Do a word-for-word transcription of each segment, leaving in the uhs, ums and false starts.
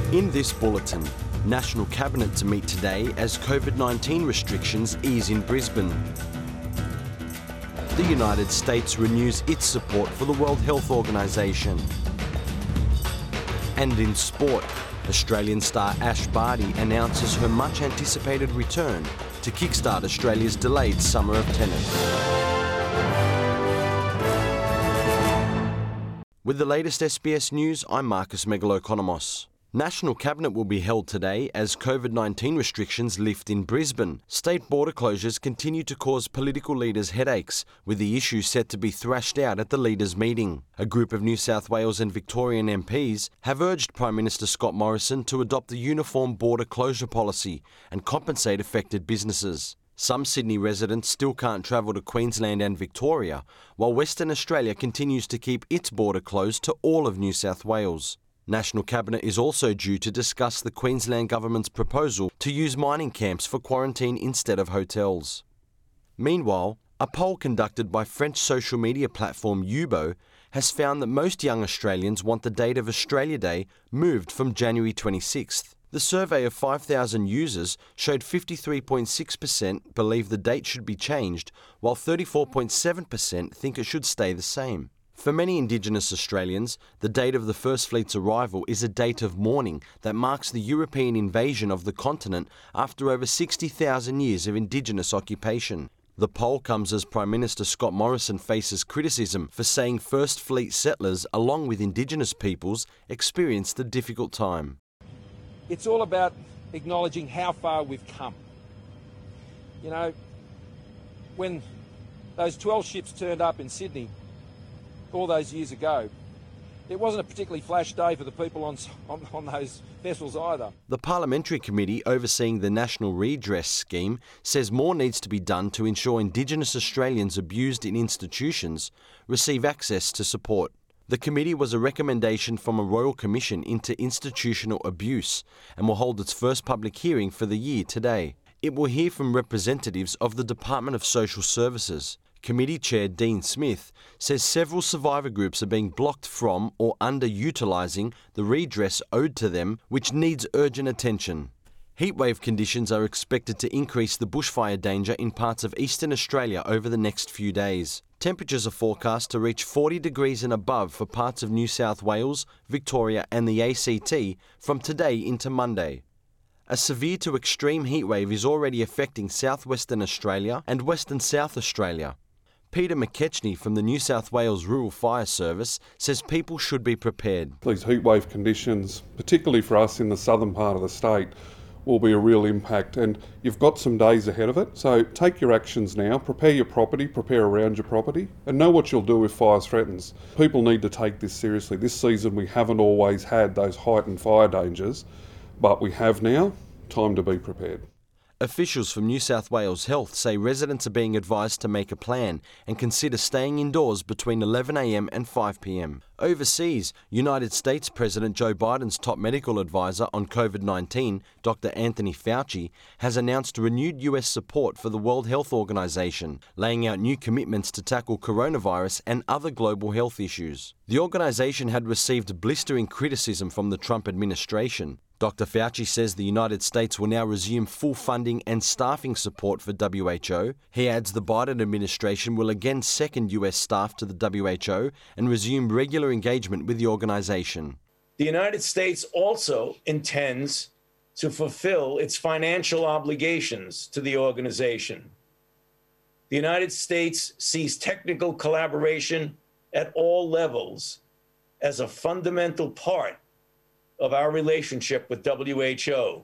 In this bulletin, National Cabinet to meet today as COVID nineteen restrictions ease in Brisbane. The United States renews its support for the World Health Organization. And in sport, Australian star Ash Barty announces her much-anticipated return to kickstart Australia's delayed summer of tennis. With the latest S B S News, I'm Marcus Megalokonomos. National Cabinet will be held today as COVID nineteen restrictions lift in Brisbane. State border closures continue to cause political leaders headaches, with the issue set to be thrashed out at the leaders' meeting. A group of New South Wales and Victorian M Ps have urged Prime Minister Scott Morrison to adopt the uniform border closure policy and compensate affected businesses. Some Sydney residents still can't travel to Queensland and Victoria, while Western Australia continues to keep its border closed to all of New South Wales. National Cabinet is also due to discuss the Queensland Government's proposal to use mining camps for quarantine instead of hotels. Meanwhile, a poll conducted by French social media platform Yubo has found that most young Australians want the date of Australia Day moved from January twenty-sixth. The survey of five thousand users showed fifty-three point six percent believe the date should be changed, while thirty-four point seven percent think it should stay the same. For many Indigenous Australians, the date of the First Fleet's arrival is a date of mourning that marks the European invasion of the continent after over sixty thousand years of Indigenous occupation. The poll comes as Prime Minister Scott Morrison faces criticism for saying First Fleet settlers, along with Indigenous peoples, experienced a difficult time. It's all about acknowledging how far we've come. You know, when those twelve ships turned up in Sydney all those years ago, it wasn't a particularly flash day for the people on, on, on those vessels either. The Parliamentary Committee overseeing the National Redress Scheme says more needs to be done to ensure Indigenous Australians abused in institutions receive access to support. The committee was a recommendation from a Royal Commission into Institutional Abuse and will hold its first public hearing for the year today. It will hear from representatives of the Department of Social Services. Committee Chair Dean Smith says several survivor groups are being blocked from or underutilising the redress owed to them, which needs urgent attention. Heatwave conditions are expected to increase the bushfire danger in parts of eastern Australia over the next few days. Temperatures are forecast to reach forty degrees and above for parts of New South Wales, Victoria and the A C T from today into Monday. A severe to extreme heatwave is already affecting southwestern Australia and western South Australia. Peter McKechnie from the New South Wales Rural Fire Service says people should be prepared. These heatwave conditions, particularly for us in the southern part of the state, will be a real impact, and you've got some days ahead of it. So take your actions now, prepare your property, prepare around your property, and know what you'll do if fire threatens. People need to take this seriously. This season we haven't always had those heightened fire dangers, but we have now. Time to be prepared. Officials from New South Wales Health say residents are being advised to make a plan and consider staying indoors between eleven a m and five p m. Overseas, United States President Joe Biden's top medical advisor on COVID nineteen, Doctor Anthony Fauci, has announced renewed U S support for the World Health Organization, laying out new commitments to tackle coronavirus and other global health issues. The organization had received blistering criticism from the Trump administration. Doctor Fauci says the United States will now resume full funding and staffing support for W H O. He adds the Biden administration will again second U S staff to the W H O and resume regular engagement with the organization. The United States also intends to fulfill its financial obligations to the organization. The United States sees technical collaboration at all levels as a fundamental part of our relationship with W H O,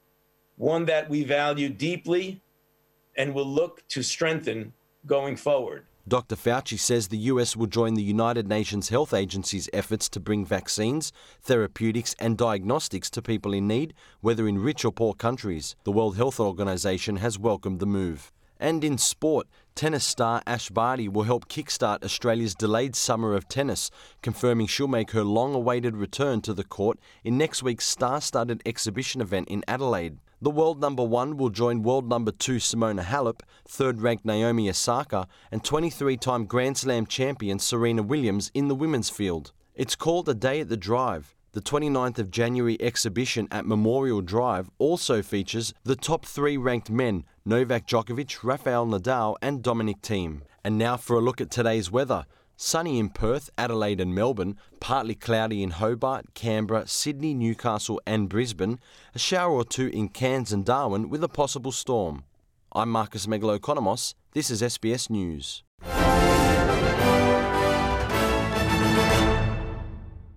one that we value deeply and will look to strengthen going forward. Doctor Fauci says the U S will join the United Nations Health Agency's efforts to bring vaccines, therapeutics and diagnostics to people in need, whether in rich or poor countries. The World Health Organization has welcomed the move. And in sport, tennis star Ash Barty will help kickstart Australia's delayed summer of tennis, confirming she'll make her long-awaited return to the court in next week's star-studded exhibition event in Adelaide. The world number one will join world number two Simona Halep, third-ranked Naomi Osaka, and twenty-three-time Grand Slam champion Serena Williams in the women's field. It's called A Day at the Drive, The twenty-ninth of January exhibition at Memorial Drive also features the top three ranked men, Novak Djokovic, Rafael Nadal and Dominic Thiem. And now for a look at today's weather. Sunny in Perth, Adelaide and Melbourne, partly cloudy in Hobart, Canberra, Sydney, Newcastle and Brisbane, a shower or two in Cairns and Darwin with a possible storm. I'm Marcus Megalokonomos. This is S B S News.